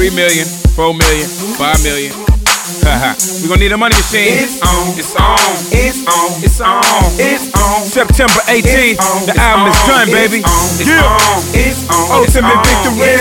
3 million, 4 million, 5 million. We gon' need a money machine. It's on, it's on, it's on, it's on, it's on. September 18th, the album is done, baby. It's on, it's on, Ultimate victory.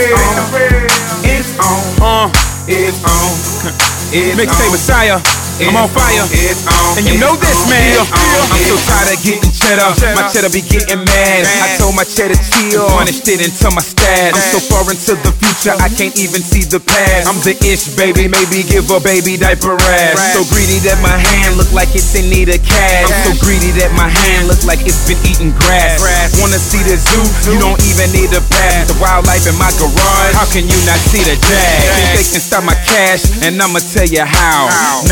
It's on, it's on, Mixtape Messiah. I'm on fire, and you know this, man. I'm so tired of getting cheddar. My cheddar be getting mad. I told my cheddar chill, punished it into my stash. I'm so far into the future, I can't even see the past. I'm the ish, baby, maybe give a baby diaper rash. So greedy that my hand look like it's in need of cash. I'm so greedy that my hand look like it's been eating grass. Wanna see the zoo? You don't even need a pass. The wildlife in my garage, how can you not see the jag? Think they can stop my cash, and I'ma tell you how.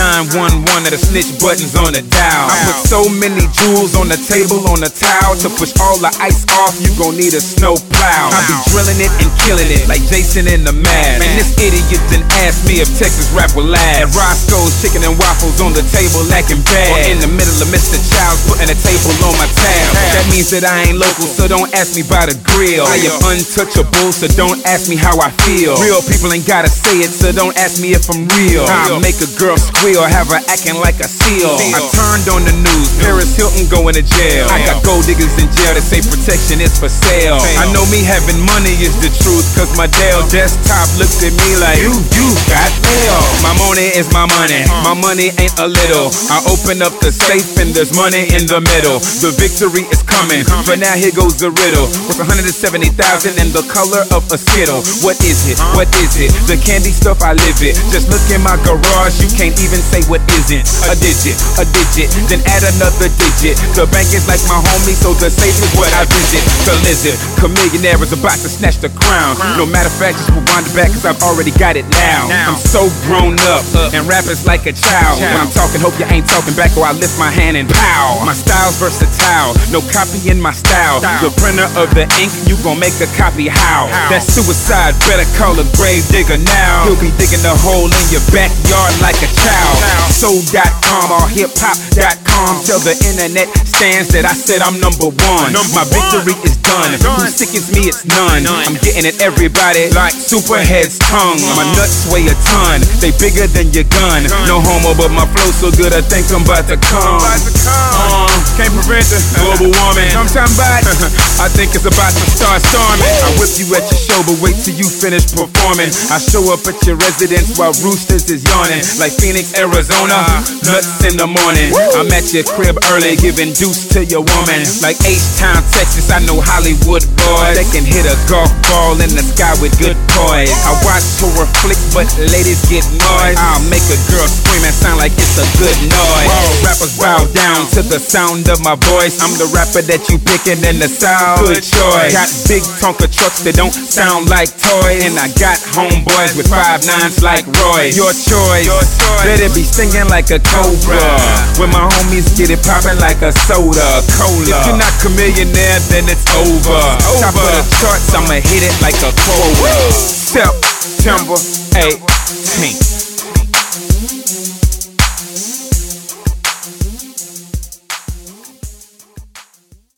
911 of the snitch buttons on the dial. I put so many jewels on the table, on the towel. To push all the ice off, you gon' need a snow plow. I be drilling it and killing it like Jason in the Mask. And this idiot done asked me if Texas rap will last. At Roscoe's chicken and waffles on the table lacking bad. Or in the middle of Mr. Child's putting a table on my tab. That means that I ain't local, so don't ask me about a grill. I am untouchable, so don't ask me how I feel. Real people ain't gotta say it, so don't ask me if I'm real. I'll make a girl squeal, have her acting like a seal. I turned on the news, Paris Hilton going to jail. I got gold diggers in jail that say protection is for sale. I know me having money is the truth, cause my Dell desktop looks at me like you got mail. My money is my money, my money ain't a little. I open up the safe and there's money in the middle. The victory is coming, but now here goes the riddle. With 170,000 and the color of a Skittle. What is it? What is it? The candy stuff, I live it. Just look in my garage, you can't even say what isn't. A digit, then add another digit. The bank is like my homie, so the safe is what I visit. The lizard, chameleonaire is about to snatch the crown. No matter of fact, just rewind it back, cause I've already got it now. I'm so grown up, and rap is like a child. When I'm talking, hope you ain't talking back, or I lift my hand and pow. My style's versatile, no copying my style. The printer of the ink, you gon' make a copy how? That's suicide, better call a grave digger now. He'll be digging a hole in your backyard like a child. Soul.com or hiphop.com. Tell the internet stands that I said I'm number one. My victory is done. Who sickens me, it's none. I'm getting at everybody like Superhead's tongue. My nuts weigh a ton, they bigger than your gun. No homo, but my flow so good I think I'm about to come. Can't prevent the global warming. Sometime back, I think it's about to start storming. I whip you at your show, but wait till you finish performing. I show up at your residence while roosters is yawning. Like Phoenix, Arizona, nuts in the morning. I'm at your crib early, giving deuce to your woman. Like H-Town, Texas, I know Hollywood boys. They can hit a golf ball in the sky with good poise. I watch horror flicks, but ladies get noise. I'll make a girl scream and sound like it's a good noise. Rappers bow down to the sound of my voice. I'm the rapper that you picking and the sound good choice. Got big Tonka trucks that don't sound like toys. And I got homeboys with 5'9" like Roy. Your choice, better be stinging like a cobra. When my homies get it popping like a soda, cola. If you're not chameleonaire, then it's over. Top of the charts, I'ma hit it like a quota. September 18th.